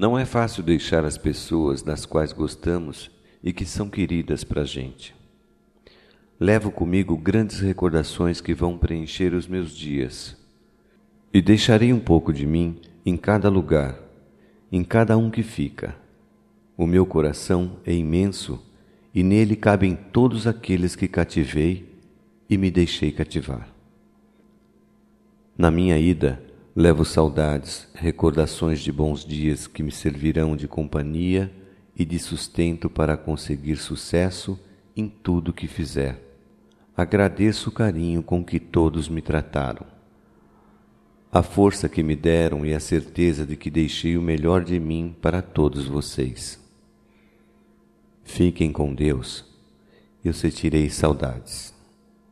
Não é fácil deixar as pessoas das quais gostamos e que são queridas para a gente. Levo comigo grandes recordações que vão preencher os meus dias. E deixarei um pouco de mim em cada lugar, em cada um que fica. O meu coração é imenso e nele cabem todos aqueles que cativei e me deixei cativar. Na minha ida, levo saudades, recordações de bons dias que me servirão de companhia e de sustento para conseguir sucesso em tudo que fizer. Agradeço o carinho com que todos me trataram, a força que me deram e a certeza de que deixei o melhor de mim para todos vocês. Fiquem com Deus, eu sentirei saudades.